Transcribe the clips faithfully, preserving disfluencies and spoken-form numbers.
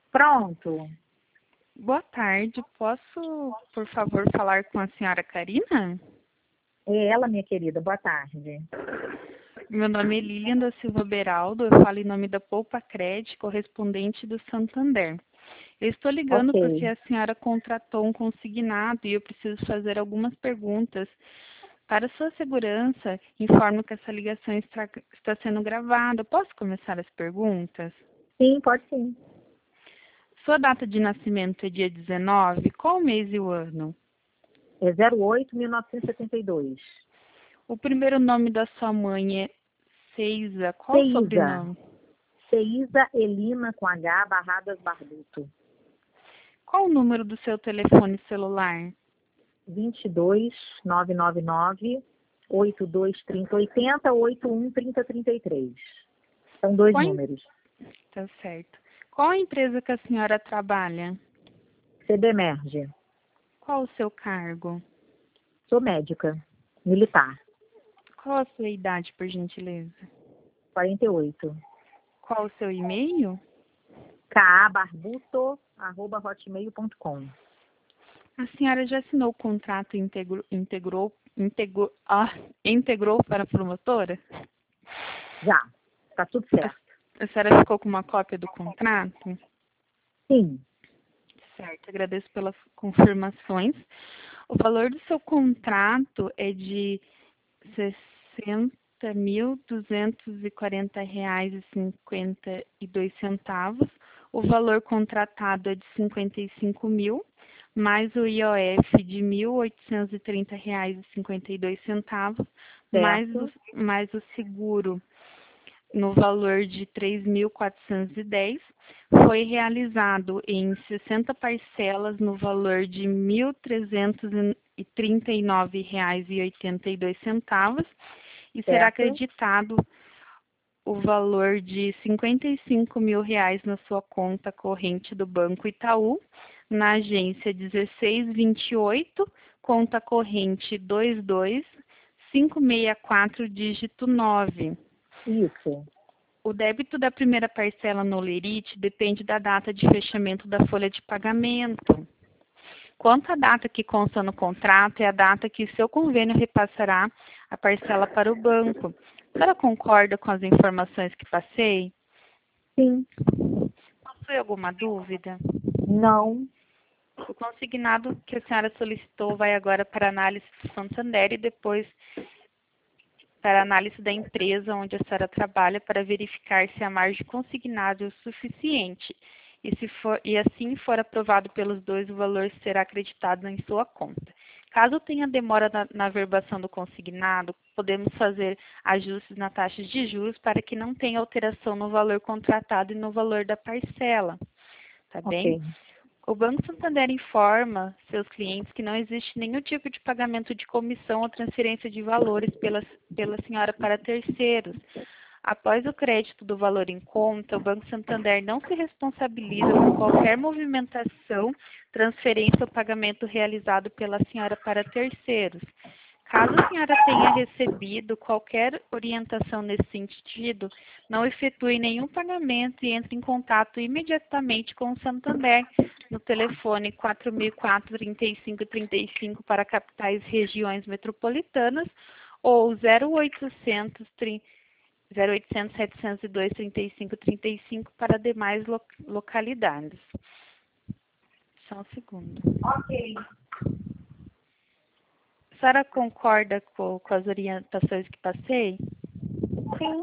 Pronto. Boa tarde. Posso, por favor, falar com a senhora Karina? É ela, minha querida. Boa tarde. Meu nome é Lilian da Silva Beraldo. Eu falo em nome da Poupa Cred, correspondente do Santander. Eu estou ligando porque Ok. a senhora contratou um consignado e eu preciso fazer algumas perguntas. Para sua segurança, informo que essa ligação está, está sendo gravada. Posso começar as perguntas? Sim, pode sim. Sua data de nascimento é dia dezenove? Qual o mês e o ano? É zero oito, mil novecentos e setenta e dois. O primeiro nome da sua mãe é Ceiza. Qual o Ceiza. sobrenome? Ceiza Elina com H, Barradas Barbuto. Qual o número do seu telefone celular? vinte e dois, nove nove nove, oito dois três zero, oito zero, oito um, três zero três três. São dois Qual em- números. Tá certo. Qual a empresa que a senhora trabalha? CBmerge. Qual o seu cargo? Sou médica. Militar. Qual a sua idade, por gentileza? quarenta e oito. Qual o seu e-mail? kabarbuto, arroba hotmail ponto com. A senhora já assinou o contrato e integrou, integrou, integrou, ah, integrou para a promotora? Já. Tá tudo A, certo. a senhora ficou com uma cópia do contrato? Sim. Certo, agradeço pelas confirmações. O valor do seu contrato é de sessenta mil duzentos e quarenta reais e cinquenta e dois centavos. O valor contratado é de cinquenta e cinco mil, mais o I O F de mil oitocentos e trinta reais e cinquenta e dois centavos, mais o, Certo. mais o seguro no valor de três mil quatrocentos e dez, foi realizado em sessenta parcelas no valor de mil trezentos e trinta e nove reais e oitenta e dois centavos e será Certo. acreditado o valor de cinquenta e cinco mil reais na sua conta corrente do Banco Itaú, na agência dezesseis vinte e oito, conta corrente dois dois cinco seis quatro, dígito nove. Isso. O débito da primeira parcela no Lerite depende da data de fechamento da folha de pagamento. Quanto à data que consta no contrato, é a data que seu convênio repassará a parcela para o banco. A senhora concorda com as informações que passei? Sim. Possui alguma dúvida? Não. O consignado que a senhora solicitou vai agora para análise do Santander e depois para análise da empresa onde a senhora trabalha para verificar se a margem consignada é o suficiente. E, se for, e assim for aprovado pelos dois, o valor será acreditado em sua conta. Caso tenha demora na, na verbação do consignado, podemos fazer ajustes na taxa de juros para que não tenha alteração no valor contratado e no valor da parcela. Tá bem? Ok. O Banco Santander informa seus clientes que não existe nenhum tipo de pagamento de comissão ou transferência de valores pela, pela senhora para terceiros. Após o crédito do valor em conta, o Banco Santander não se responsabiliza por qualquer movimentação, transferência ou pagamento realizado pela senhora para terceiros. Caso a senhora tenha recebido qualquer orientação nesse sentido, não efetue nenhum pagamento e entre em contato imediatamente com o Santander no telefone quatro mil e quatro, trinta e cinco, trinta e cinco para capitais e regiões metropolitanas ou zero oitocentos, setecentos e dois, trinta e cinco, trinta e cinco para demais lo localidades. Só um segundo. Ok. A senhora concorda com, com as orientações que passei? Sim.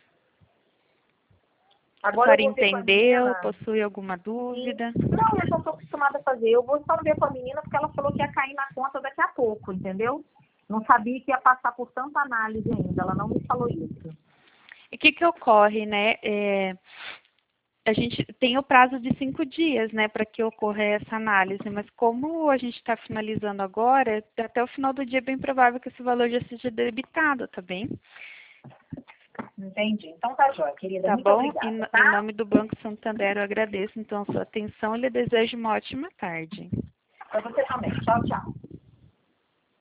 A Agora eu senhora vou ver com a entendeu? menina. Possui alguma Sim. dúvida? Não, eu já estou acostumada a fazer. Eu vou só ver com a menina porque ela falou que ia cair na conta daqui a pouco, entendeu? Não sabia que ia passar por tanta análise ainda. Ela não me falou isso. E o que que ocorre, né? É, a gente tem o prazo de cinco dias, né, para que ocorra essa análise, mas como a gente está finalizando agora, até o final do dia é bem provável que esse valor já seja debitado, tá bem? Entendi. Então tá jóia, querida. Tá Muito bom? obrigada, Em, em tá? nome do Banco Santander, eu agradeço então a sua atenção e lhe desejo uma ótima tarde. Para você também. Tchau, tchau.